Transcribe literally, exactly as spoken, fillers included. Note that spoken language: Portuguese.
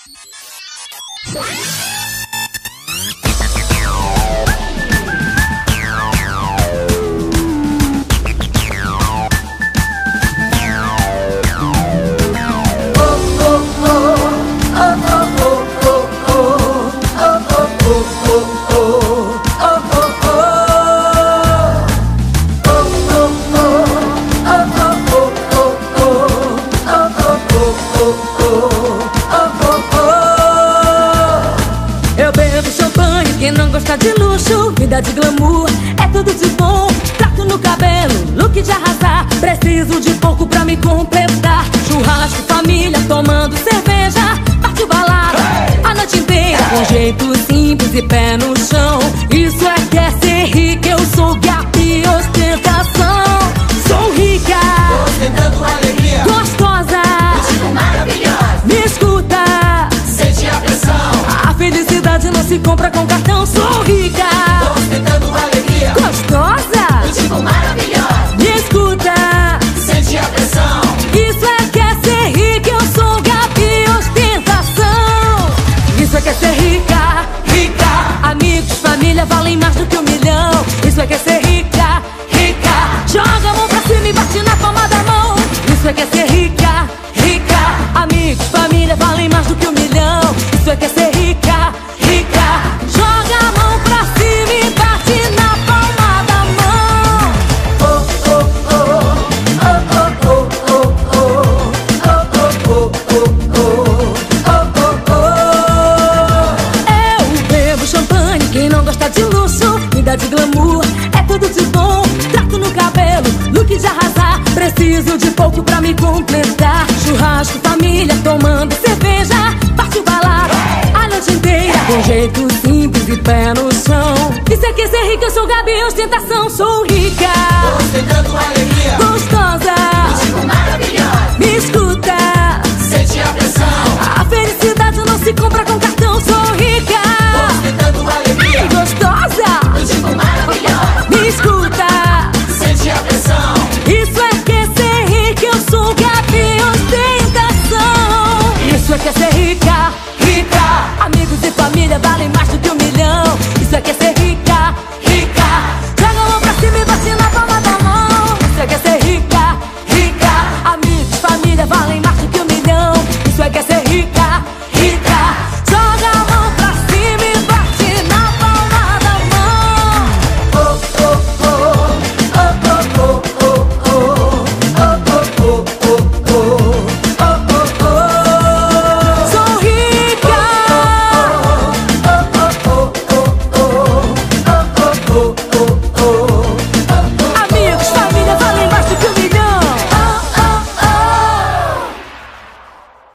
De luxo, vida de glamour, é tudo de bom. Trato no cabelo, look de arrasar. Preciso de pouco pra me completar. Churrasco, família, tomando cerveja. Partiu balada, a noite inteira. Com jeito simples e pé no chão. Isso é que é ser rica. Eu sou gata e ostentação. Sou rica, ostentando alegria. Gostosa, contigo maravilhosa. Me escuta, sente a pressão. A felicidade não se compra com cartão. Sou rica, ostentando alegria. Gostosa, contigo maravilhosa. Me escuta, sente a pressão. Isso é que é ser rica. Eu sou gata e ostentação. Isso é que é ser rica. Rica, amigos, família valem mais do que um milhão. Isso é que é ser rica. Rica, joga a mão pra cima e bate na palma da mão. Isso é que é ser rica. Rica, amigos, família valem mais do que um milhão. Isso é que é ser rica. Rica, joga a mão pra cima e bate na palma da mão. oh, oh, oh, oh, oh, oh, oh, oh, oh, oh, oh, oh. Eu bebo champanhe, quem não gosta de luxo, vida de glamour, é tudo de bom. Trato no cabelo, look de arrasar. Preciso de pouco pra me completar. Churrasco, família, tomando cerveja. Partiu balada, a noite inteira. Com jeito simples e pé no chão. Isso é que é ser rica, eu sou Gabi, ostentação. Sou rica, ostentando alegria. Gostosa, contigo maravilhosa. Me escuta, sente a pressão. A felicidade não se compra com cartão. Sou rica, ostentando alegria. Gostosa, contigo maravilhosa. Me escuta, sente a pressão. isso é que é ser rica. Eu sou Gabi, ostentação. Isso é que é ser rica.